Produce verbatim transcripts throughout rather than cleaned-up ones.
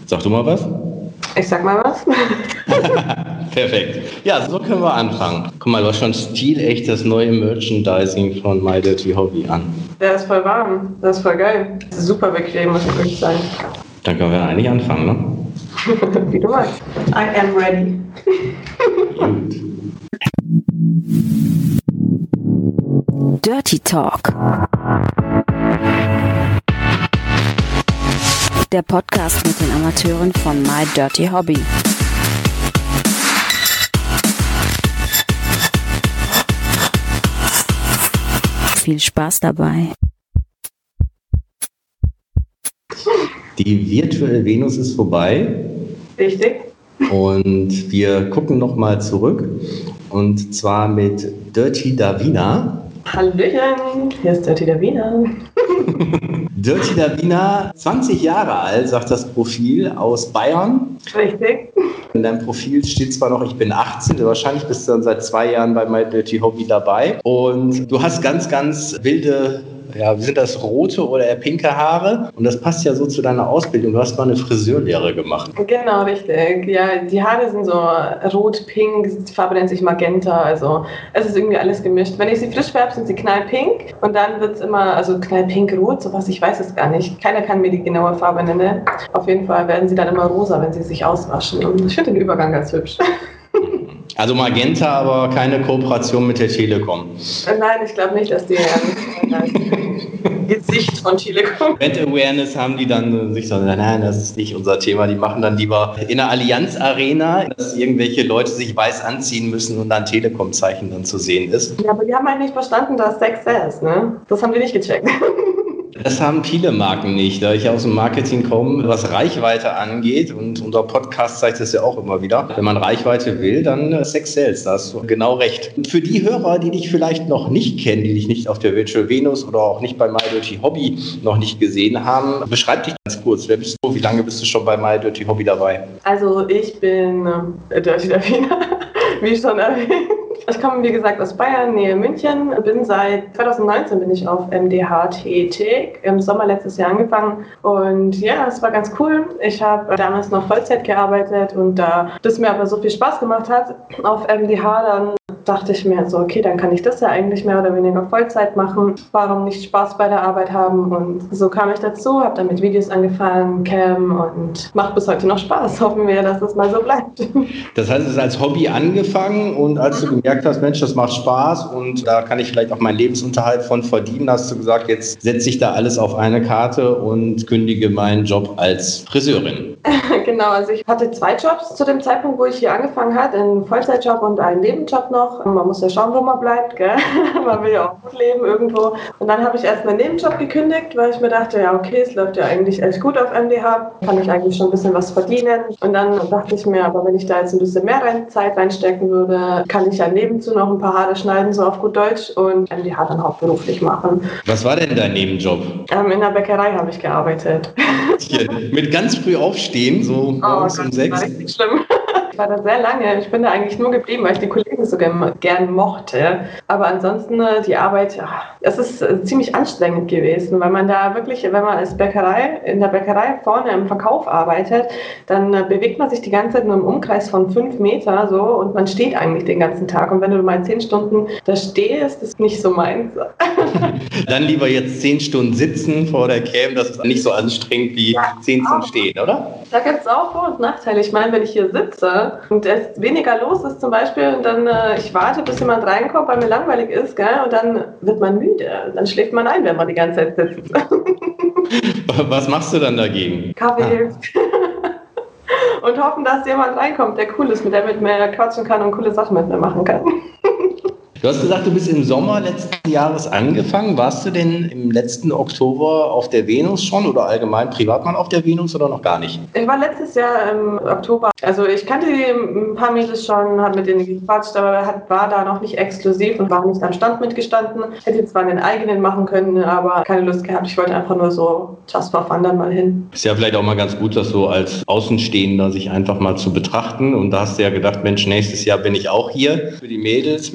Sag du mal was? Ich sag mal was. Perfekt. Ja, so können wir anfangen. Guck mal, du hast schon stilecht das neue Merchandising von My Dirty Hobby an. Der ist voll warm. Das ist voll geil. Das ist super bequem, muss ich wirklich sagen. Dann können wir eigentlich anfangen, ne? Wie du magst. I am ready. Gut. Dirty Talk. Der Podcast mit den Amateuren von My Dirty Hobby. Viel Spaß dabei. Die virtuelle Venus ist vorbei. Richtig. Und wir gucken nochmal zurück. Und zwar mit Dirty Davina. Hallöchen, hier ist Dirty Davina. Dirty Davina, zwanzig Jahre alt, sagt das Profil, aus Bayern. Richtig. In deinem Profil steht zwar noch, ich bin achtzehn, wahrscheinlich bist du dann seit zwei Jahren bei My Dirty Hobby dabei. Und du hast ganz, ganz wilde, ja, wie sind das, rote oder eher pinke Haare? Und das passt ja so zu deiner Ausbildung. Du hast mal eine Friseurlehre gemacht. Genau, richtig. Ja, die Haare sind so rot-pink, die Farbe nennt sich Magenta, also es ist irgendwie alles gemischt. Wenn ich sie frisch färbe, sind sie knallpink und dann wird es immer, also knallpink-rot, sowas, ich weiß es gar nicht. Keiner kann mir die genaue Farbe nennen. Auf jeden Fall werden sie dann immer rosa, wenn sie sich auswaschen. Und ich finde den Übergang ganz hübsch. Also Magenta, aber keine Kooperation mit der Telekom. Nein, ich glaube nicht, dass die ähm, Gesicht von Telekom. Brand Awareness haben die dann sich so, nein, das ist nicht unser Thema. Die machen dann lieber in der Allianz Arena, dass irgendwelche Leute sich weiß anziehen müssen und dann Telekom-Zeichen dann zu sehen ist. Ja, aber die haben eigentlich verstanden, dass Sex ist, ne? Das haben die nicht gecheckt. Das haben viele Marken nicht, da ich aus dem Marketing komme, was Reichweite angeht, und unser Podcast zeigt das ja auch immer wieder. Wenn man Reichweite will, dann Sex sells, da hast du genau recht. Und für die Hörer, die dich vielleicht noch nicht kennen, die dich nicht auf der Virtual Venus oder auch nicht bei My Dirty Hobby noch nicht gesehen haben, beschreib dich ganz kurz. Wer bist du? Wie lange bist du schon bei My Dirty Hobby dabei? Also ich bin äh, Dirty Davina, wie schon erwähnt. Ich komme, wie gesagt, aus Bayern, Nähe München. Bin seit zwanzig neunzehn bin ich auf M D H tätig. Im Sommer letztes Jahr angefangen. Und ja, es war ganz cool. Ich habe damals noch Vollzeit gearbeitet und da das mir aber so viel Spaß gemacht hat auf M D H, dann dachte ich mir so, okay, dann kann ich das ja eigentlich mehr oder weniger Vollzeit machen. Warum nicht Spaß bei der Arbeit haben? Und so kam ich dazu, habe dann mit Videos angefangen, Cam, und macht bis heute noch Spaß. Hoffen wir, dass das mal so bleibt. Das heißt, es ist als Hobby angefangen und als du gemerkt hast, Mensch, das macht Spaß und da kann ich vielleicht auch meinen Lebensunterhalt von verdienen, hast du gesagt, jetzt setze ich da alles auf eine Karte und kündige meinen Job als Friseurin. Genau, also ich hatte zwei Jobs zu dem Zeitpunkt, wo ich hier angefangen habe, einen Vollzeitjob und einen Nebenjob noch. Man muss ja schauen, wo man bleibt, gell? Man will ja auch gut leben irgendwo. Und dann habe ich erst meinen Nebenjob gekündigt, weil ich mir dachte, ja okay, es läuft ja eigentlich echt gut auf M D H, kann ich eigentlich schon ein bisschen was verdienen. Und dann dachte ich mir, aber wenn ich da jetzt ein bisschen mehr rein, Zeit reinstecken würde, kann ich ja nebenzu noch ein paar Haare schneiden, so auf gut Deutsch, und M D H dann hauptberuflich machen. Was war denn dein Nebenjob? Ähm, in der Bäckerei habe ich gearbeitet. Hier, mit ganz früh aufstehen, so morgens oh, um sechs. Das war richtig schlimm. Ich war da sehr lange. Ich bin da eigentlich nur geblieben, weil ich die Kollegen so gern, gern mochte. Aber ansonsten die Arbeit, ja, es ist ziemlich anstrengend gewesen, weil man da wirklich, wenn man als Bäckerei, in der Bäckerei vorne im Verkauf arbeitet, dann bewegt man sich die ganze Zeit nur im Umkreis von fünf Meter so und man steht eigentlich den ganzen Tag. Und wenn du mal zehn Stunden da stehst, ist nicht so meins. Dann lieber jetzt zehn Stunden sitzen vor der Cam, das ist nicht so anstrengend wie ja, zehn Stunden stehen, oder? Da gibt es auch Vor- und Nachteile. Ich meine, wenn ich hier sitze und es weniger los ist zum Beispiel und dann äh, ich warte, bis jemand reinkommt, weil mir langweilig ist, gell? Und dann wird man müde. Dann schläft man ein, wenn man die ganze Zeit sitzt. Was machst du dann dagegen? Kaffee hilft. Und hoffen, dass jemand reinkommt, der cool ist, mit der mit mir quatschen kann und coole Sachen mit mir machen kann. Du hast gesagt, du bist im Sommer letzten Jahres angefangen. Warst du denn im letzten Oktober auf der Venus schon oder allgemein privat mal auf der Venus oder noch gar nicht? Ich war letztes Jahr im Oktober. Also ich kannte ein paar Mädels schon, habe mit denen gequatscht, aber hat, war da noch nicht exklusiv und war nicht am Stand mitgestanden. Hätte zwar einen eigenen machen können, aber keine Lust gehabt. Ich wollte einfach nur so just for fun dann mal hin. Ist ja vielleicht auch mal ganz gut, das so als Außenstehender sich einfach mal zu betrachten. Und da hast du ja gedacht, Mensch, nächstes Jahr bin ich auch hier für die Mädels mit diesen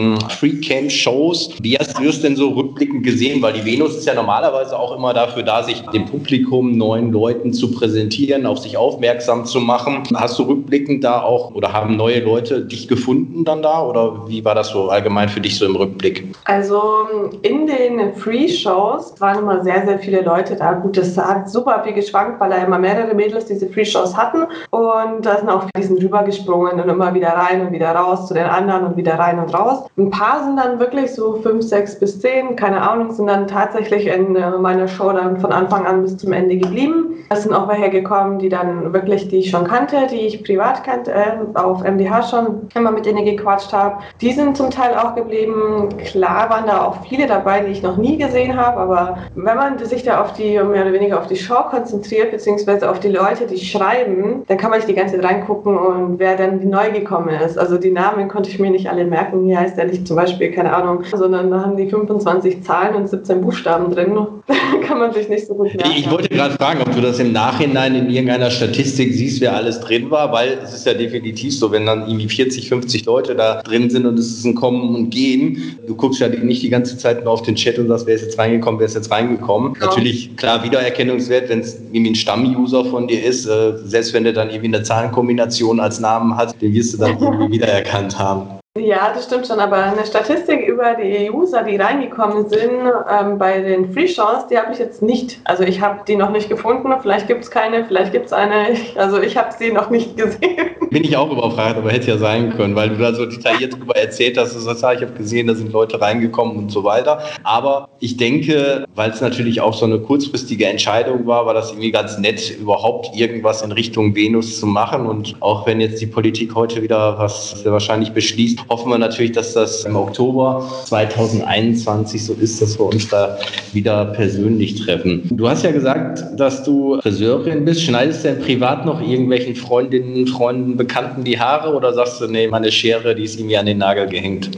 diesen Free-Camp-Shows. Wie hast du es denn so rückblickend gesehen? Weil die Venus ist ja normalerweise auch immer dafür da, sich dem Publikum, neuen Leuten zu präsentieren, auf sich aufmerksam zu machen. Hast du rückblickend da auch oder haben neue Leute dich gefunden dann da? Oder wie war das so allgemein für dich so im Rückblick? Also in den Free-Shows waren immer sehr, sehr viele Leute da. Gut, das hat super viel geschwankt, weil da immer mehrere Mädels diese Free-Shows hatten. Und da sind auch viele, die sind rübergesprungen und immer wieder rein und wieder raus zu den anderen und wieder rein und raus. Ein paar sind dann wirklich so fünf, sechs bis zehn, keine Ahnung, sind dann tatsächlich in meiner Show dann von Anfang an bis zum Ende geblieben. Es sind auch welche gekommen, die dann wirklich, die ich schon kannte, die ich privat kannte, äh, auf M D H schon immer mit denen gequatscht habe. Die sind zum Teil auch geblieben. Klar waren da auch viele dabei, die ich noch nie gesehen habe, aber wenn man sich da auf die, mehr oder weniger auf die Show konzentriert, beziehungsweise auf die Leute, die schreiben, dann kann man nicht die ganze Zeit reingucken und wer dann neu gekommen ist. Also die Namen konnte ich mir nicht alle merken. Hier heißt der nicht zum Beispiel, keine Ahnung, sondern da haben die fünfundzwanzig Zahlen und siebzehn Buchstaben drin. Da kann man sich nicht so gut merken. Ich wollte gerade fragen, ob du das im Nachhinein in irgendeiner Statistik siehst, wer alles drin war, weil es ist ja definitiv so, wenn dann irgendwie vierzig, fünfzig Leute da drin sind und es ist ein Kommen und Gehen. Du guckst ja nicht die ganze Zeit nur auf den Chat und sagst, wer ist jetzt reingekommen, wer ist jetzt reingekommen. Ja. Natürlich, klar, Wiedererkennungswert, wenn es irgendwie ein Stammuser von dir ist, äh, selbst wenn der dann irgendwie eine Zahlenkombination als Namen hat, den wirst du dann irgendwie wiedererkannt haben. Ja, das stimmt schon, aber eine Statistik über die User, die reingekommen sind ähm, bei den Free-Shows, die habe ich jetzt nicht. Also ich habe die noch nicht gefunden, vielleicht gibt es keine, vielleicht gibt es eine, also ich habe sie noch nicht gesehen. Bin ich auch überfragt, aber hätte ja sein können, weil du da so detailliert darüber erzählt hast, du sagst, ja, ich habe gesehen, da sind Leute reingekommen und so weiter. Aber ich denke, weil es natürlich auch so eine kurzfristige Entscheidung war, war das irgendwie ganz nett, überhaupt irgendwas in Richtung Venus zu machen. Und auch wenn jetzt die Politik heute wieder was sehr wahrscheinlich beschließt, hoffen wir natürlich, dass das im Oktober zwanzig einundzwanzig so ist, dass wir uns da wieder persönlich treffen. Du hast ja gesagt, dass du Friseurin bist. Schneidest du denn privat noch irgendwelchen Freundinnen, Freunden, Bekannten die Haare oder sagst du, nee, meine Schere, die ist irgendwie an den Nagel gehängt?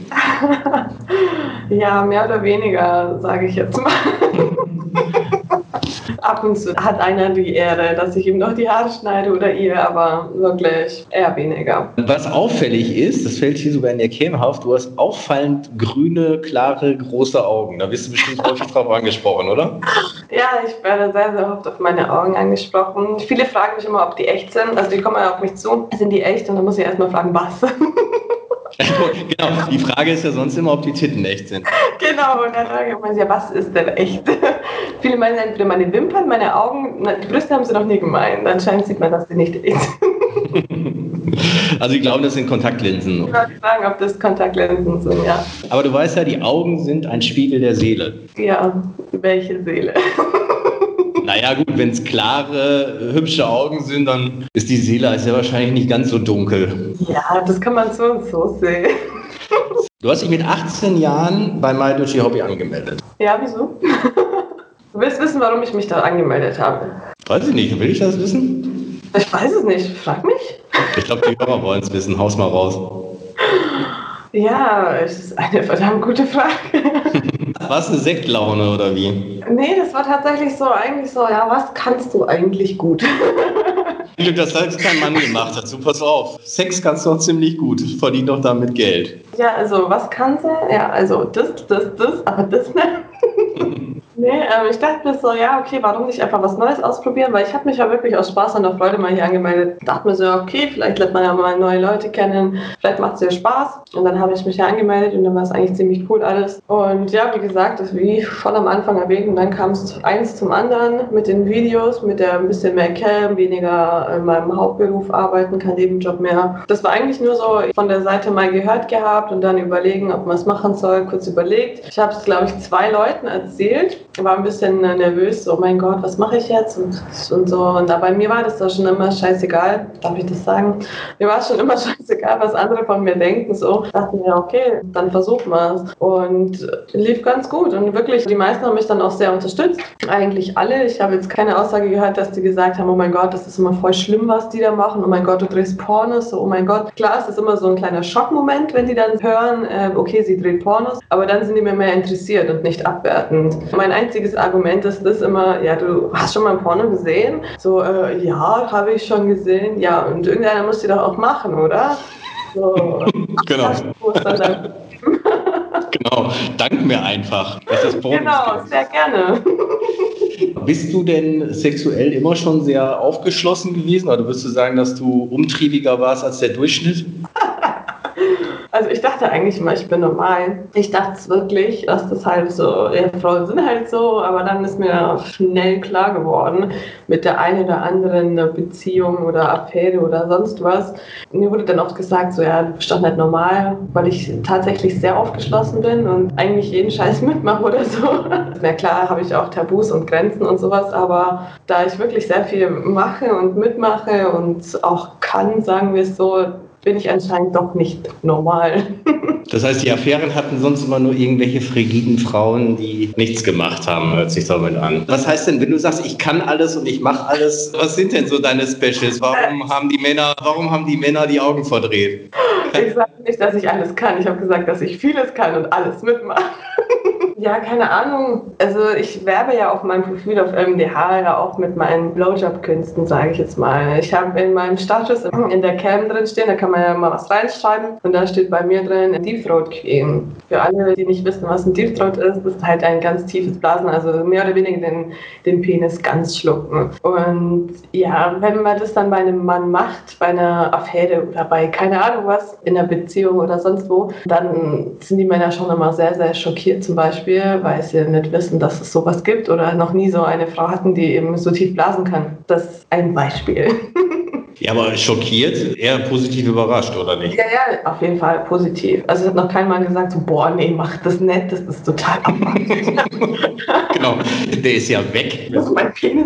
Ja, mehr oder weniger, sage ich jetzt mal. Ab und zu hat einer die Ehre, dass ich ihm noch die Haare schneide oder ihr, aber wirklich eher weniger. Was auffällig ist, das fällt hier sogar in der Cam auf, du hast auffallend grüne, klare, große Augen. Da wirst du bestimmt häufig drauf angesprochen, oder? Ja, ich werde sehr, sehr oft auf meine Augen angesprochen. Viele fragen mich immer, ob die echt sind. Also die kommen ja auf mich zu, sind die echt? Und dann muss ich erstmal fragen, was? Genau, die Frage ist ja sonst immer, ob die Titten echt sind. Genau, und dann frage ich mich, ja, was ist denn echt? Viele meinen entweder meine Wimpern, meine Augen, die Brüste haben sie noch nie gemeint. Anscheinend sieht man, dass sie nicht echt sind. Also ich glaube, das sind Kontaktlinsen. Ich wollte fragen, ob das Kontaktlinsen sind, ja. Aber du weißt ja, die Augen sind ein Spiegel der Seele. Ja, welche Seele? Naja gut, wenn es klare, hübsche Augen sind, dann ist die Seele ist ja wahrscheinlich nicht ganz so dunkel. Ja, das kann man so und so sehen. Du hast dich mit achtzehn Jahren bei MyDirty Hobby angemeldet. Ja, wieso? Du willst wissen, warum ich mich da angemeldet habe? Weiß ich nicht, will ich das wissen? Ich weiß es nicht, frag mich. Ich glaube, die Hörer wollen es wissen, haus mal raus. Ja, es ist eine verdammt gute Frage. War es eine Sektlaune oder wie? Nee, das war tatsächlich so, eigentlich so, ja, was kannst du eigentlich gut? Glück, dass das kein Mann gemacht hat. So, pass auf. Sex kannst du auch ziemlich gut. Verdien doch damit Geld. Ja, also, was kannst du? Ja, also, das, das, das, aber das nicht. Nee, ähm, ich dachte mir so, ja, okay, warum nicht einfach was Neues ausprobieren? Weil ich habe mich ja wirklich aus Spaß und der Freude mal hier angemeldet. Dachte mir so, okay, vielleicht lernt man ja mal neue Leute kennen, vielleicht macht es ja Spaß. Und dann habe ich mich ja angemeldet und dann war es eigentlich ziemlich cool alles. Und ja, wie gesagt, das wie schon am Anfang erwähnt, und dann kam es eins zum anderen mit den Videos, mit der ein bisschen mehr Cam, weniger in meinem Hauptberuf arbeiten, kein Nebenjob mehr. Das war eigentlich nur so von der Seite mal gehört gehabt und dann überlegen, ob man es machen soll, kurz überlegt. Ich habe es, glaube ich, zwei Leuten erzählt. War ein bisschen nervös, so, oh mein Gott, was mache ich jetzt und, und so. Und bei mir war das doch schon immer scheißegal, darf ich das sagen? Mir war es schon immer scheißegal, was andere von mir denken. So, ich dachte mir, okay, dann versuchen wir es. Und lief ganz gut. Und wirklich, die meisten haben mich dann auch sehr unterstützt. Eigentlich alle. Ich habe jetzt keine Aussage gehört, dass die gesagt haben, oh mein Gott, das ist immer voll schlimm, was die da machen. Oh mein Gott, du drehst Pornos. So, oh mein Gott. Klar, es ist immer so ein kleiner Schockmoment, wenn die dann hören, äh, okay, sie dreht Pornos. Aber dann sind die mir mehr interessiert und nicht abwertend. Mein einziges Argument ist das immer, ja, du hast schon mal ein Porno gesehen? So, äh, ja, habe ich schon gesehen. Ja, und irgendeiner muss die doch auch machen, oder? So, genau. Genau, dank mir einfach. Dass das Genau, sehr gerne. Bist du denn sexuell immer schon sehr aufgeschlossen gewesen? Oder würdest du sagen, dass du umtriebiger warst als der Durchschnitt? Also ich dachte eigentlich immer, ich bin normal. Ich dachte es wirklich, dass das halt so, ja, Frauen sind halt so, aber dann ist mir schnell klar geworden, mit der einen oder anderen Beziehung oder Affäre oder sonst was. Mir wurde dann oft gesagt, so ja, du bist doch nicht normal, weil ich tatsächlich sehr aufgeschlossen bin und eigentlich jeden Scheiß mitmache oder so. Na klar, habe ich auch Tabus und Grenzen und sowas, aber da ich wirklich sehr viel mache und mitmache und auch kann, sagen wir es so, bin ich anscheinend doch nicht normal. Das heißt, die Affären hatten sonst immer nur irgendwelche frigiden Frauen, die nichts gemacht haben, hört sich damit an. Was heißt denn, wenn du sagst, ich kann alles und ich mache alles, was sind denn so deine Specials? Warum haben die Männer, warum haben die Männer die Augen verdreht? Ich sage nicht, dass ich alles kann. Ich habe gesagt, dass ich vieles kann und alles mitmache. Ja, keine Ahnung. Also ich werbe ja auf meinem Profil auf M D H ja auch mit meinen Blowjob-Künsten, sage ich jetzt mal. Ich habe in meinem Status in der Cam drin stehen, da kann man ja mal was reinschreiben und da steht bei mir drin Deep Throat Queen. Für alle, die nicht wissen, was ein Deep Throat ist, ist halt ein ganz tiefes Blasen, also mehr oder weniger den, den Penis ganz schlucken. Und ja, wenn man das dann bei einem Mann macht, bei einer Affäre oder bei keine Ahnung was, in einer Beziehung oder sonst wo, dann sind die Männer schon immer sehr, sehr schockiert zum Beispiel, weil sie nicht wissen, dass es sowas gibt oder noch nie so eine Frau hatten, die eben so tief blasen kann. Das ist ein Beispiel. Ja, aber schockiert, eher positiv überrascht, oder nicht? Ja, ja, auf jeden Fall positiv. Also es hat noch kein Mann gesagt, so, boah, nee, mach das nicht, das ist total abartig. Genau, der ist ja weg. Das ist mein Penis.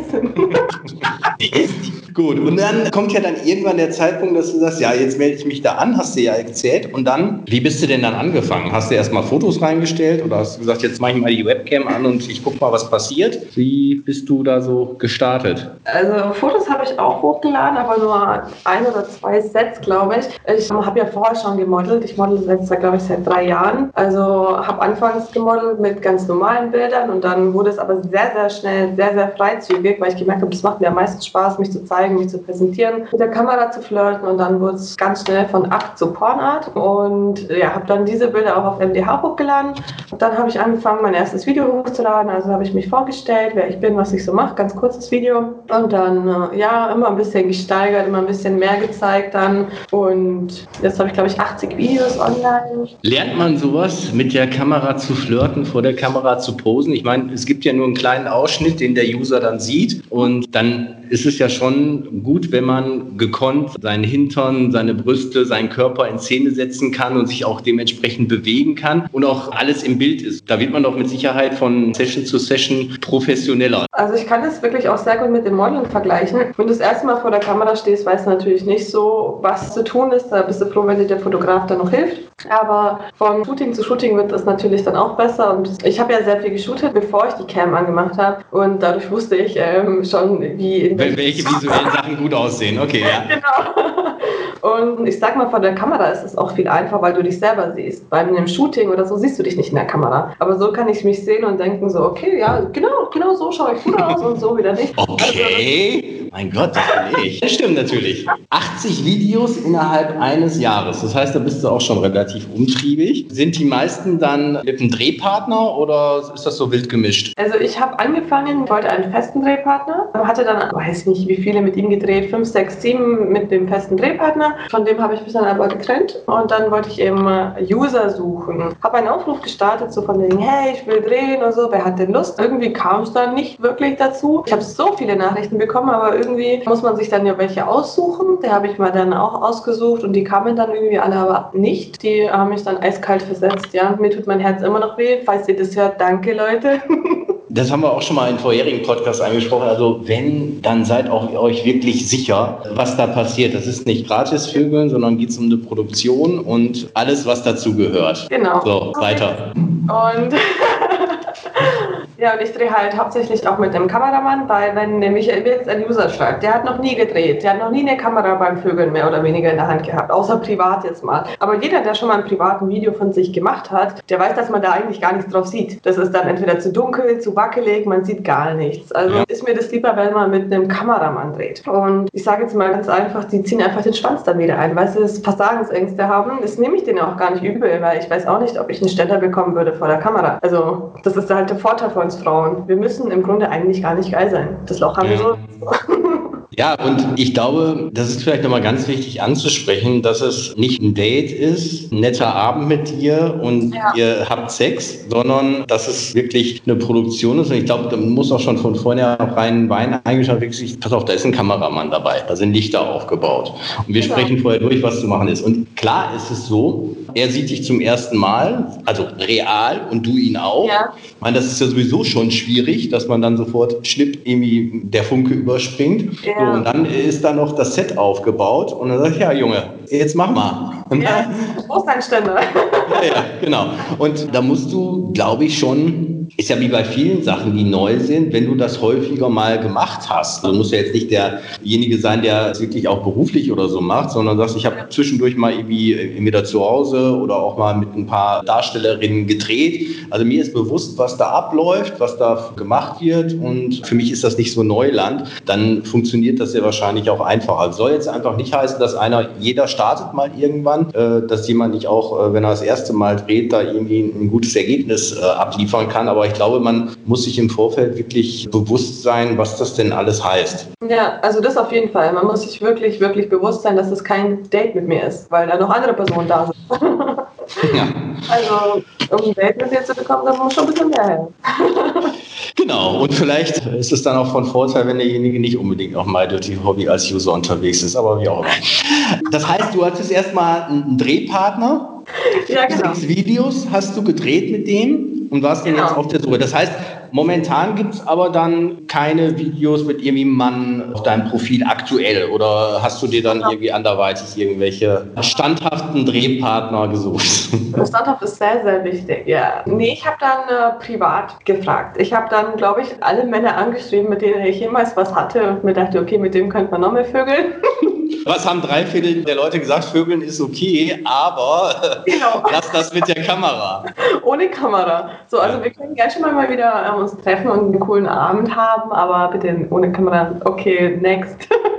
Die ist gut. Und dann kommt ja dann irgendwann der Zeitpunkt, dass du sagst, ja, jetzt melde ich mich da an, hast du ja erzählt. Und dann, wie bist du denn dann angefangen? Hast du erst mal Fotos reingestellt oder hast du gesagt, jetzt mache ich mal die Webcam an und ich guck mal, was passiert? Wie bist du da so gestartet? Also Fotos habe ich auch hochgeladen, aber nur ein oder zwei Sets, glaube ich. Ich habe ja vorher schon gemodelt. Ich model jetzt, glaube ich, seit drei Jahren. Also habe anfangs gemodelt mit ganz normalen Bildern und dann wurde es aber sehr, sehr schnell, sehr, sehr freizügig, weil ich gemerkt habe, das macht mir am meisten Spaß, mich zu zeigen, mich zu präsentieren, mit der Kamera zu flirten und dann wurde es ganz schnell von Akt zu Pornart und ja, habe dann diese Bilder auch auf M D H hochgeladen. Und dann habe ich angefangen, mein erstes Video hochzuladen. Also habe ich mich vorgestellt, wer ich bin, was ich so mache, ganz kurzes Video und dann ja, immer ein bisschen gesteigert, immer ein bisschen mehr gezeigt dann und jetzt habe ich, glaube ich, achtzig Videos online. Lernt man sowas, mit der Kamera zu flirten, vor der Kamera zu posen? Ich meine, es gibt ja nur einen kleinen Ausschnitt, den der User dann sieht und dann ist es ja schon gut, wenn man gekonnt seinen Hintern, seine Brüste, seinen Körper in Szene setzen kann und sich auch dementsprechend bewegen kann und auch alles im Bild ist. Da wird man doch mit Sicherheit von Session zu Session professioneller. Also ich kann das wirklich auch sehr gut mit dem Modeln vergleichen. Wenn du das erste Mal vor der Kamera stehst, weißt du natürlich nicht so, was zu tun ist. Da bist du froh, wenn dir der Fotograf dann noch hilft. Aber von Shooting zu Shooting wird das natürlich dann auch besser. Und ich habe ja sehr viel geshootet, bevor ich die Cam angemacht habe. Und dadurch wusste ich ähm, schon, wie... In welche visuellen Sachen gut aussehen. Okay, ja. Genau. Und ich sag mal, vor der Kamera ist es auch viel einfacher, weil du dich selber siehst. Bei einem Shooting oder so siehst du dich nicht in der Kamera. Aber so kann ich mich sehen und denken so, okay, ja, genau, genau so schaue ich gut aus und so wieder nicht. Okay. Mein Gott, das bin ich. Das stimmt natürlich. achtzig Videos innerhalb eines Jahres. Das heißt, da bist du auch schon relativ umtriebig. Sind die meisten dann mit einem Drehpartner oder ist das so wild gemischt? Also ich habe angefangen, wollte einen festen Drehpartner, hatte dann, weiß nicht wie viele mit ihm gedreht, fünf, sechs, sieben mit dem festen Drehpartner. Von dem habe ich mich dann aber getrennt und dann wollte ich eben User suchen. Habe einen Aufruf gestartet, so von wegen, hey, ich will drehen und so, wer hat denn Lust? Irgendwie kam es dann nicht wirklich dazu. Ich habe so viele Nachrichten bekommen, aber irgendwie muss man sich dann ja welche aussuchen. Die habe ich mal dann auch ausgesucht und die kamen dann irgendwie alle aber nicht. Die haben mich dann eiskalt versetzt. Ja, mir tut mein Herz immer noch weh. Falls ihr das hört, danke Leute. Das haben wir auch schon mal in vorherigen Podcasts angesprochen. Also wenn, dann seid auch euch wirklich sicher, was da passiert. Das ist nicht Gratisvögeln, sondern geht es um eine Produktion und alles, was dazu gehört. Genau. So, weiter. Und Ja, und ich drehe halt hauptsächlich auch mit einem Kameramann, weil wenn nämlich jetzt ein User schreibt, der hat noch nie gedreht, der hat noch nie eine Kamera beim Vögeln mehr oder weniger in der Hand gehabt, außer privat jetzt mal. Aber jeder, der schon mal ein privaten Video von sich gemacht hat, der weiß, dass man da eigentlich gar nichts drauf sieht. Das ist dann entweder zu dunkel, zu wackelig, man sieht gar nichts. Also ja. Ist mir das lieber, wenn man mit einem Kameramann dreht. Und ich sage jetzt mal ganz einfach, die ziehen einfach den Schwanz dann wieder ein, weil sie das Versagensängste haben. Das nehme ich denen auch gar nicht übel, weil ich weiß auch nicht, ob ich einen Ständer bekommen würde vor der Kamera. Also das ist halt der Vorteil von uns Frauen. Wir müssen im Grunde eigentlich gar nicht geil sein. Das Loch haben wir so. Ja, und ich glaube, das ist vielleicht nochmal ganz wichtig anzusprechen, dass es nicht ein Date ist, ein netter Abend mit dir und ja. ihr habt Sex, sondern dass es wirklich eine Produktion ist. Und ich glaube, da muss auch schon von vornherein Wein eingeschaut, wirklich, pass auf, da ist ein Kameramann dabei, da sind Lichter aufgebaut. Und wir genau. sprechen vorher durch, was zu machen ist. Und klar ist es so, er sieht dich zum ersten Mal, also real, und du ihn auch. Ja. Ich meine, das ist ja sowieso schon schwierig, dass man dann sofort schnipp irgendwie der Funke überspringt. Ja. So, und dann ist da noch das Set aufgebaut und dann sag ich, ja Junge, jetzt mach mal. Ja, Großeinstände. Ja, ja, genau. Und da musst du, glaube ich, schon, ist ja wie bei vielen Sachen, die neu sind, wenn du das häufiger mal gemacht hast. Du musst ja jetzt nicht derjenige sein, der es wirklich auch beruflich oder so macht, sondern sagst, ich habe zwischendurch mal irgendwie entweder zu Hause oder auch mal mit ein paar Darstellerinnen gedreht. Also mir ist bewusst, was da abläuft, was da gemacht wird, und für mich ist das nicht so Neuland. Dann funktioniert das sehr wahrscheinlich auch einfacher. Das soll jetzt einfach nicht heißen, dass einer, jeder startet mal irgendwann, äh, dass jemand nicht auch, äh, wenn er das erste Mal dreht, da irgendwie ein gutes Ergebnis äh, abliefern kann. Aber ich glaube, man muss sich im Vorfeld wirklich bewusst sein, was das denn alles heißt. Ja, also das auf jeden Fall. Man muss sich wirklich, wirklich bewusst sein, dass es kein Date mit mir ist, weil da noch andere Personen da sind. Ja. Also, um ein Date mit dir zu bekommen, dann muss schon ein bisschen mehr her. Genau, und vielleicht ist es dann auch von Vorteil, wenn derjenige nicht unbedingt auf MyDirty Hobby als User unterwegs ist, aber wie auch immer. Das heißt, du hattest erstmal einen Drehpartner. Ja, genau. Sechs Videos hast du gedreht mit dem und warst dann genau. jetzt auf der Suche. Das heißt, momentan gibt es aber dann keine Videos mit irgendwie einem Mann auf deinem Profil aktuell, oder hast du dir dann irgendwie anderweitig irgendwelche standhaften Drehpartner gesucht? Standhaft ist sehr, sehr wichtig, ja. Nee, ich habe dann äh, privat gefragt. Ich habe dann, glaube ich, alle Männer angeschrieben, mit denen ich jemals was hatte, und mir dachte, okay, mit dem könnte man noch mehr vögeln. Was haben drei Viertel der Leute gesagt? Vögeln ist okay, aber genau. Lass das mit der Kamera. Ohne Kamera. So, also ja. Wir können gerne schon mal wieder äh, uns treffen und einen coolen Abend haben, aber bitte ohne Kamera. Okay, next.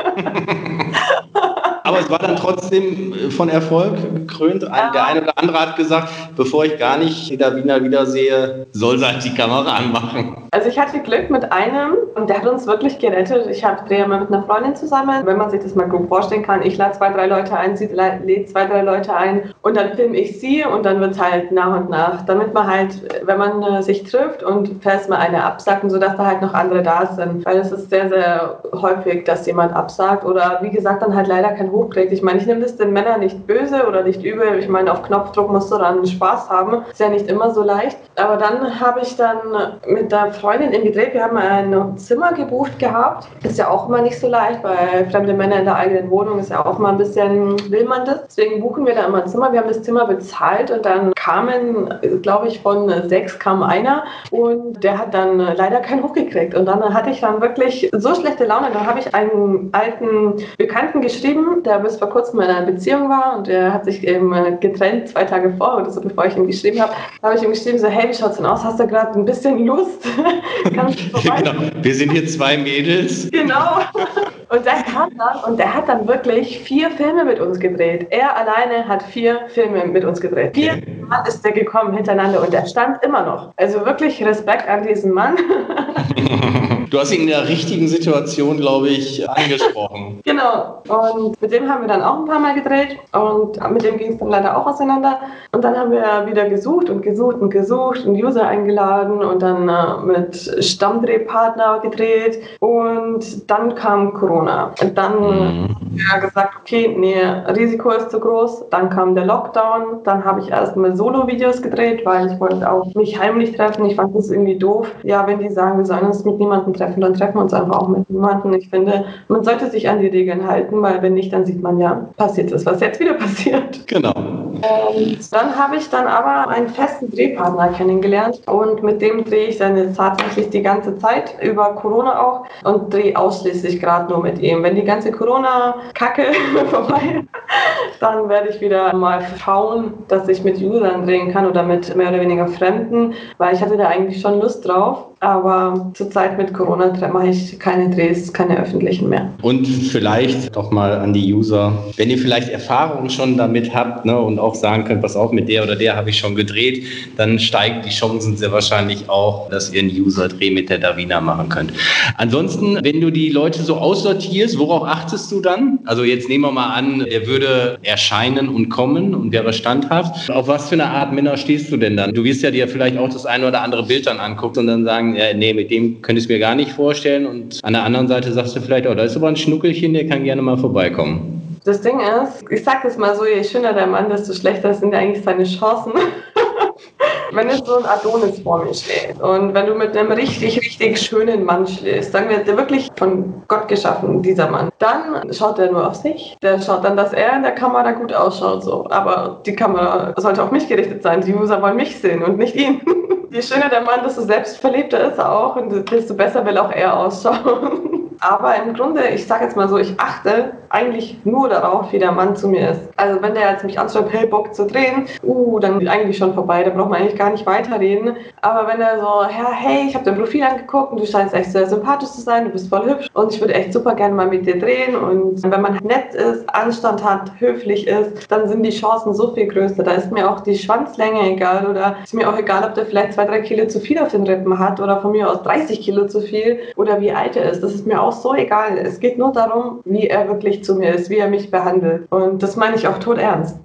Aber es war dann trotzdem von Erfolg gekrönt. Ja. Der eine oder andere hat gesagt, bevor ich gar nicht Peter Wiener wiedersehe, soll sie halt die Kamera anmachen. Also ich hatte Glück mit einem, und der hat uns wirklich gerettet. Ich drehe mal mit einer Freundin zusammen, wenn man sich das mal grob vorstellen kann. Ich lade zwei, drei Leute ein, sie lädt zwei, drei Leute ein, und dann filme ich sie, und dann wird es halt nach und nach. Damit man halt, wenn man äh, sich trifft, und fährst mal eine absagen, sodass da halt noch andere da sind. Weil es ist sehr, sehr häufig, dass jemand absagt oder wie gesagt dann halt leider kein hochkriegt. Ich meine, ich nehme das den Männern nicht böse oder nicht übel. Ich meine, auf Knopfdruck musst du dann Spaß haben. Ist ja nicht immer so leicht. Aber dann habe ich dann mit der Freundin in gedreht. Wir haben ein Zimmer gebucht gehabt. Ist ja auch immer nicht so leicht, weil fremde Männer in der eigenen Wohnung ist ja auch mal ein bisschen, will man das. Deswegen buchen wir da immer ein Zimmer. Wir haben das Zimmer bezahlt, und dann kamen, glaube ich, von sechs kam einer, und der hat dann leider keinen hochgekriegt. Und dann hatte ich dann wirklich so schlechte Laune. Dann habe ich einen alten Bekannten geschrieben, der bis vor kurzem in einer Beziehung war, und der hat sich eben getrennt zwei Tage vor oder so, bevor ich ihm geschrieben habe. Da habe ich ihm geschrieben, so, hey, wie schaut's denn aus? Hast du gerade ein bisschen Lust? Kannst du vorbei? Genau. Wir sind hier zwei Mädels. Genau. Und der kam dann, und der hat dann wirklich vier Filme mit uns gedreht. Er alleine hat vier Filme mit uns gedreht. Vier Mal ist der gekommen hintereinander, und der stand immer noch. Also wirklich Respekt an diesen Mann. Du hast ihn in der richtigen Situation, glaube ich, angesprochen. Genau. Und mit dem haben wir dann auch ein paar Mal gedreht, und mit dem ging es dann leider auch auseinander. Und dann haben wir wieder gesucht und gesucht und gesucht und User eingeladen und dann äh, mit Stammdrehpartner gedreht, und dann kam Corona. Und dann mhm. haben wir gesagt, okay, nee, Risiko ist zu groß. Dann kam der Lockdown. Dann habe ich erstmal Solo-Videos gedreht, weil ich wollte auch mich heimlich treffen. Ich fand das irgendwie doof. Ja, wenn die sagen, wir sollen uns mit niemandem treffen, dann treffen wir uns einfach auch mit niemandem. Ich finde, man sollte sich an die Regeln halten, weil wenn nicht, dann sieht man ja, passiert ist, was jetzt wieder passiert. Genau. Und dann habe ich dann aber einen festen Drehpartner kennengelernt und mit dem drehe ich dann jetzt tatsächlich die ganze Zeit, über Corona auch, und drehe ausschließlich gerade nur mit ihm. Wenn die ganze Corona-Kacke vorbei ist, dann werde ich wieder mal schauen, dass ich mit Usern drehen kann oder mit mehr oder weniger Fremden, weil ich hatte da eigentlich schon Lust drauf. Aber zurzeit mit Corona mache ich keine Drehs, keine öffentlichen mehr. Und vielleicht doch mal an die User, wenn ihr vielleicht Erfahrungen schon damit habt, ne, und auch sagen könnt, pass auf, mit der oder der habe ich schon gedreht, dann steigen die Chancen sehr wahrscheinlich auch, dass ihr einen User-Dreh mit der Davina machen könnt. Ansonsten, wenn du die Leute so aussortierst, worauf achtest du dann? Also jetzt nehmen wir mal an, der würde erscheinen und kommen und wäre standhaft. Auf was für eine Art Männer stehst du denn dann? Du wirst ja dir vielleicht auch das eine oder andere Bild dann angucken und dann sagen, ja, nee, mit dem könnte ich es mir gar nicht vorstellen. Und an der anderen Seite sagst du vielleicht, oh, da ist aber ein Schnuckelchen, der kann gerne mal vorbeikommen. Das Ding ist, ich sag das mal so, je schöner der Mann, desto schlechter sind ja eigentlich seine Chancen. Wenn jetzt so ein Adonis vor mir steht und wenn du mit einem richtig, richtig schönen Mann schläfst, sagen wir, der wirklich von Gott geschaffen, dieser Mann, dann schaut er nur auf sich. Der schaut dann, dass er in der Kamera gut ausschaut, so. Aber die Kamera sollte auf mich gerichtet sein. Die User wollen mich sehen und nicht ihn. Je schöner der Mann, desto selbstverliebter ist er auch und desto besser will auch er ausschauen. Aber im Grunde, ich sage jetzt mal so, ich achte eigentlich nur darauf, wie der Mann zu mir ist. Also wenn der jetzt mich anschreibt, hey, Bock zu drehen, uh, dann ist eigentlich schon vorbei, da braucht man eigentlich gar nicht weiterreden. Aber wenn er so, ja, hey, ich habe dein Profil angeguckt und du scheinst echt sehr sympathisch zu sein, du bist voll hübsch und ich würde echt super gerne mal mit dir drehen. Und wenn man nett ist, Anstand hat, höflich ist, dann sind die Chancen so viel größer. Da ist mir auch die Schwanzlänge egal oder ist mir auch egal, ob der vielleicht zwei, drei Kilo zu viel auf den Rippen hat oder von mir aus dreißig Kilo zu viel oder wie alt er ist. Das ist mir auch so egal. Es geht nur darum, wie er wirklich zu mir ist, wie er mich behandelt. Und das meine ich auch todernst.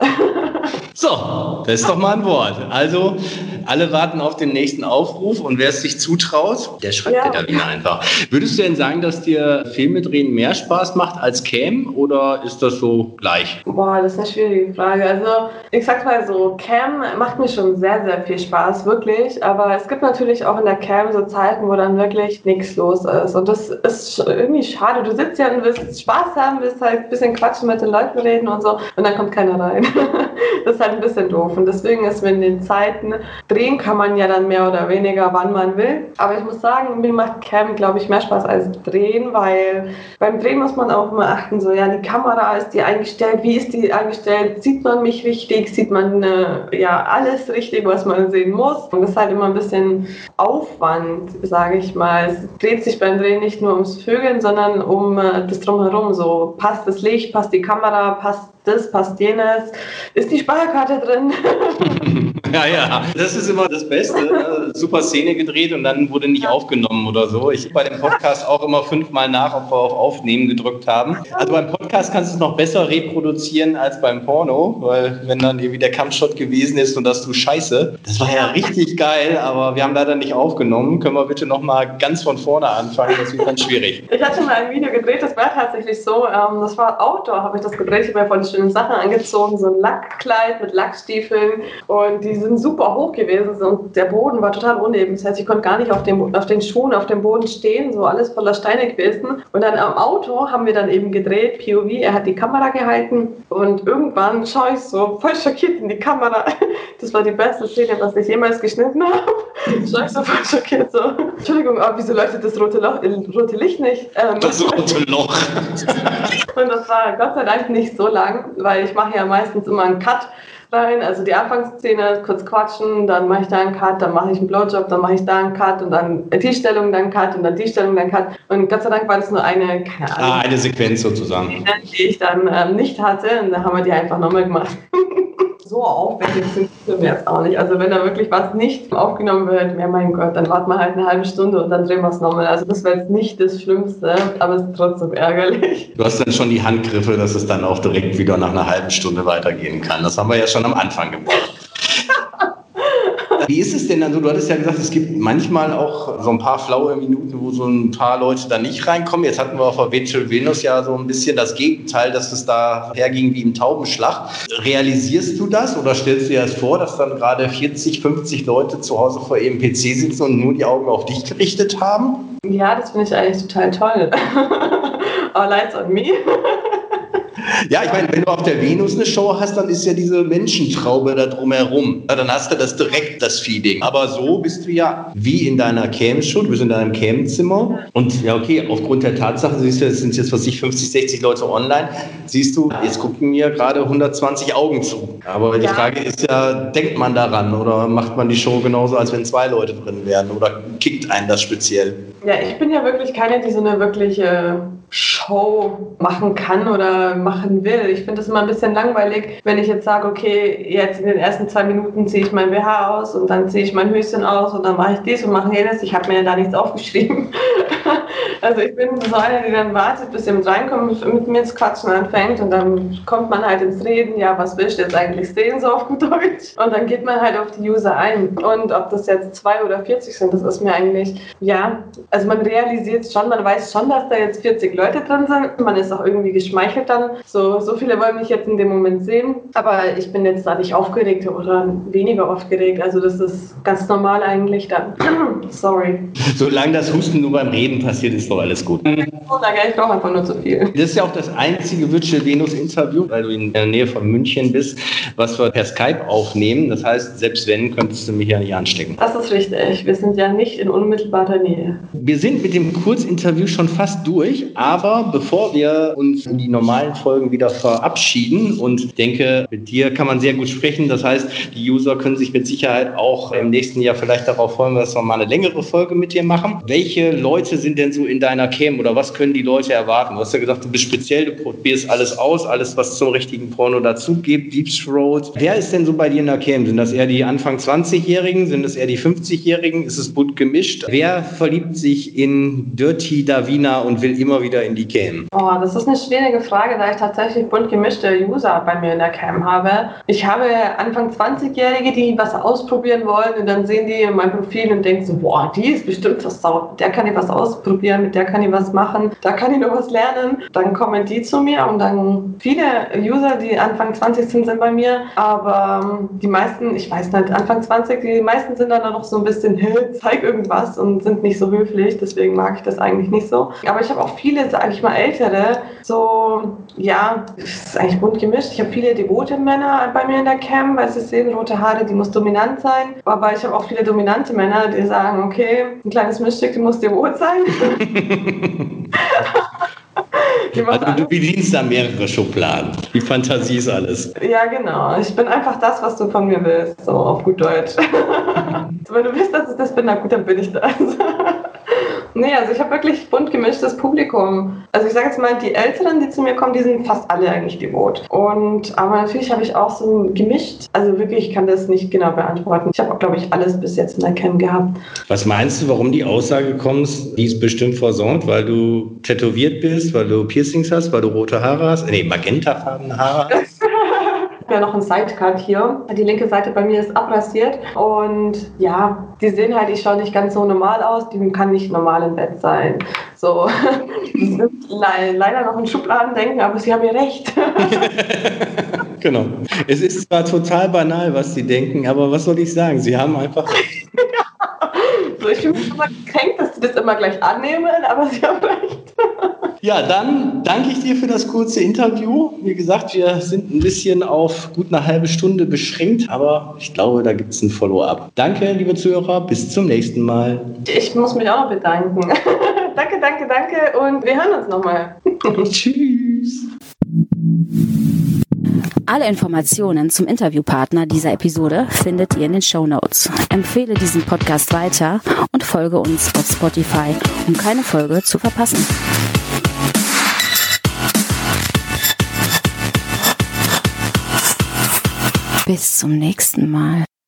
So, das ist doch mal ein Wort. Also, alle warten auf den nächsten Aufruf und wer es sich zutraut, der schreibt ja. der Davina einfach. Würdest du denn sagen, dass dir Filme drehen mehr Spaß macht als Cam oder ist das so gleich? Boah, das ist eine schwierige Frage. Also, ich sag's mal so, Cam macht mir schon sehr, sehr viel Spaß, wirklich. Aber es gibt natürlich auch in der Cam so Zeiten, wo dann wirklich nichts los ist. Und das ist irgendwie schade. Du sitzt ja und willst Spaß haben, willst halt ein bisschen quatschen mit den Leuten reden und so und dann kommt keiner rein. Das ist halt ein bisschen doof. Und deswegen ist mir in den Zeiten, drehen kann man ja dann mehr oder weniger, wann man will. Aber ich muss sagen, mir macht Cam, glaube ich, mehr Spaß als Drehen, weil beim Drehen muss man auch immer achten, so, ja, die Kamera, ist die eingestellt, wie ist die eingestellt, sieht man mich richtig, sieht man äh, ja alles richtig, was man sehen muss. Und das ist halt immer ein bisschen Aufwand, sage ich mal. Es dreht sich beim Drehen nicht nur ums Vögeln, sondern um äh, das Drumherum. So, passt das Licht, passt die Kamera, passt das, passt jenes. Ist die Speicherkarte drin? Ja, ja, das ist immer das Beste. Ne? Super Szene gedreht und dann wurde nicht aufgenommen oder so. Ich bei dem Podcast auch immer fünfmal nach, ob wir auf Aufnehmen gedrückt haben. Also beim Podcast kannst du es noch besser reproduzieren als beim Porno, weil wenn dann irgendwie der Kampfshot gewesen ist und das du Scheiße, das war ja richtig geil, aber wir haben leider nicht aufgenommen. Können wir bitte nochmal ganz von vorne anfangen? Das wird dann schwierig. Ich hatte mal ein Video gedreht, das war tatsächlich so, ähm, das war Outdoor, habe ich das gedreht. Ich habe mir voll schöne Sachen angezogen, so ein Lackkleid mit Lackstiefeln und die sind super hoch gewesen und der Boden war total uneben. Das heißt, ich konnte gar nicht auf, dem, auf den Schuhen auf dem Boden stehen, so alles voller Steine gewesen. Und dann am Auto haben wir dann eben gedreht, P O V, er hat die Kamera gehalten und irgendwann schaue ich so voll schockiert in die Kamera. Das war die beste Szene, was ich jemals geschnitten habe. Schaue ich so voll schockiert so, Entschuldigung, aber wieso leuchtet das rote, Loch, äh, rote Licht nicht? Ähm, das rote Loch. Und das war Gott sei Dank nicht so lang, weil ich mache ja meistens immer einen Cut rein, also die Anfangsszene, kurz quatschen, dann mache ich da einen Cut, dann mache ich einen Blowjob, dann mache ich da einen Cut und dann die Stellung, dann Cut und dann die Stellung, dann Cut. Und Gott sei Dank war das nur eine, keine Ahnung, ah, eine Sequenz sozusagen, die ich dann ähm, nicht hatte und da haben wir die einfach nochmal gemacht. So aufwendig sind wir jetzt auch nicht. Also wenn da wirklich was nicht aufgenommen wird, ja mein Gott, dann warten wir halt eine halbe Stunde und dann drehen wir es nochmal. Also das wäre jetzt nicht das Schlimmste, aber es ist trotzdem ärgerlich. Du hast dann schon die Handgriffe, dass es dann auch direkt wieder nach einer halben Stunde weitergehen kann. Das haben wir ja schon am Anfang gebracht. Wie ist es denn dann so? Du hattest ja gesagt, es gibt manchmal auch so ein paar flaue Minuten, wo so ein paar Leute da nicht reinkommen. Jetzt hatten wir auf der Virtual Venus ja so ein bisschen das Gegenteil, dass es da herging wie im Taubenschlag. Realisierst du das oder stellst du dir das vor, dass dann gerade vierzig, fünfzig Leute zu Hause vor ihrem P C sitzen und nur die Augen auf dich gerichtet haben? Ja, das finde ich eigentlich total toll. All lights on me. Ja, ich meine, wenn du auf der Venus eine Show hast, dann ist ja diese Menschentraube da drumherum. Ja, dann hast du das direkt, das Feeling. Aber so bist du ja wie in deiner Cam-Show, du bist in deinem Cam-Zimmer. Und ja, okay, aufgrund der Tatsache, siehst du, es sind jetzt, was ich, fünfzig, sechzig Leute online, siehst du, jetzt gucken mir gerade hundertzwanzig Augen zu. Aber die ja. Frage ist ja, denkt man daran oder macht man die Show genauso, als wenn zwei Leute drin wären? Oder kickt einen das speziell? Ja, ich bin ja wirklich keine, die so eine wirkliche Show machen kann oder machen will. Ich finde es immer ein bisschen langweilig, wenn ich jetzt sage, okay, jetzt in den ersten zwei Minuten ziehe ich mein B H aus und dann ziehe ich mein Höschen aus und dann mache ich dies und mache jenes. Ich habe mir ja da nichts aufgeschrieben. Also ich bin so eine, die dann wartet, bis jemand reinkommt, mit mir ins Quatschen anfängt und dann kommt man halt ins Reden, ja, was willst du jetzt eigentlich sehen, so auf gut Deutsch? Und dann geht man halt auf die User ein. Und ob das jetzt zwei oder vierzig sind, das ist mir eigentlich, ja, also man realisiert schon, man weiß schon, dass da jetzt vierzig Leute drin sind. Man ist auch irgendwie geschmeichelt dann. So, so viele wollen mich jetzt in dem Moment sehen. Aber ich bin jetzt da nicht aufgeregt oder weniger aufgeregt. Also das ist ganz normal eigentlich dann. Sorry. Solange das Husten nur beim Reden passiert, ist doch alles gut. Ich brauche einfach nur zu viel. Das ist ja auch das einzige Virtual Venus Interview, weil du in der Nähe von München bist, was wir per Skype aufnehmen. Das heißt, selbst wenn, könntest du mich ja nicht anstecken. Das ist richtig. Wir sind ja nicht in unmittelbarer Nähe. Wir sind mit dem Kurzinterview schon fast durch, aber bevor wir uns in die normalen Folgen wieder verabschieden und denke, mit dir kann man sehr gut sprechen. Das heißt, die User können sich mit Sicherheit auch im nächsten Jahr vielleicht darauf freuen, dass wir mal eine längere Folge mit dir machen. Welche Leute sind denn so in deiner Cam oder was können die Leute erwarten? Du hast ja gesagt, du bist speziell, du probierst alles aus, alles, was zum richtigen Porno dazu gibt, Deep Throat. Wer ist denn so bei dir in der Cam? Sind das eher die Anfang zwanzigjährigen? Sind das eher die fünfzigjährigen? Ist es bunt gemischt? Wer verliebt sich in Dirty Davina und will immer wieder in die Cam? Oh, das ist eine schwierige Frage, da ich tatsächlich bunt gemischte User bei mir in der Cam habe. Ich habe Anfang zwanzigjährige, die was ausprobieren wollen und dann sehen die in meinem Profil und denken so, boah, die ist bestimmt was sauer. Mit der kann ich was ausprobieren, mit der kann ich was machen, da kann ich noch was lernen. Dann kommen die zu mir und dann viele User, die Anfang zwanzig sind, sind bei mir, aber die meisten, ich weiß nicht, Anfang zwanzig, die meisten sind dann noch so ein bisschen, hey, zeig irgendwas und sind nicht so höflich, deswegen mag ich das eigentlich nicht so. Aber ich habe auch viele, sage ich mal, ältere, so, ja, es ist eigentlich bunt gemischt. Ich habe viele devote Männer bei mir in der Cam, weil sie sehen, rote Haare, die muss dominant sein. Aber ich habe auch viele dominante Männer, die sagen, okay, ein kleines Mischstück, die muss devot sein. Also du bedienst da mehrere Schubladen. Die Fantasie ist alles. Ja, genau. Ich bin einfach das, was du von mir willst, so auf gut Deutsch. Wenn du willst, dass ich das bin, na gut, dann bin ich das. Nee, also ich habe wirklich bunt gemischtes Publikum. Also ich sage jetzt mal, die Älteren, die zu mir kommen, die sind fast alle eigentlich devot. Und aber natürlich habe ich auch so gemischt. Also wirklich, ich kann das nicht genau beantworten. Ich habe auch, glaube ich, alles bis jetzt in der Cam gehabt. Was meinst du, warum die Aussage kommst, die ist bestimmt versorgt, weil du tätowiert bist, weil du Piercings hast, weil du rote Haare hast? Nee, magentafarbene Haare hast. Ja, noch ein Sidecut hier. Die linke Seite bei mir ist abrasiert und ja, die sehen halt, ich schaue nicht ganz so normal aus, die kann nicht normal im Bett sein. So, die sind le- leider noch in Schubladen denken, aber sie haben ja recht. Genau. Es ist zwar total banal, was sie denken, aber was soll ich sagen? Sie haben einfach recht. Ja. So, ich fühle mich immer gekränkt, dass sie das immer gleich annehmen, aber sie haben recht. Ja, dann danke ich dir für das kurze Interview. Wie gesagt, wir sind ein bisschen auf gut eine halbe Stunde beschränkt, aber ich glaube, da gibt es ein Follow-up. Danke, liebe Zuhörer, bis zum nächsten Mal. Ich muss mich auch noch bedanken. Danke, danke, danke und wir hören uns nochmal. Tschüss. Alle Informationen zum Interviewpartner dieser Episode findet ihr in den Shownotes. Empfehle diesen Podcast weiter und folge uns auf Spotify, um keine Folge zu verpassen. Bis zum nächsten Mal.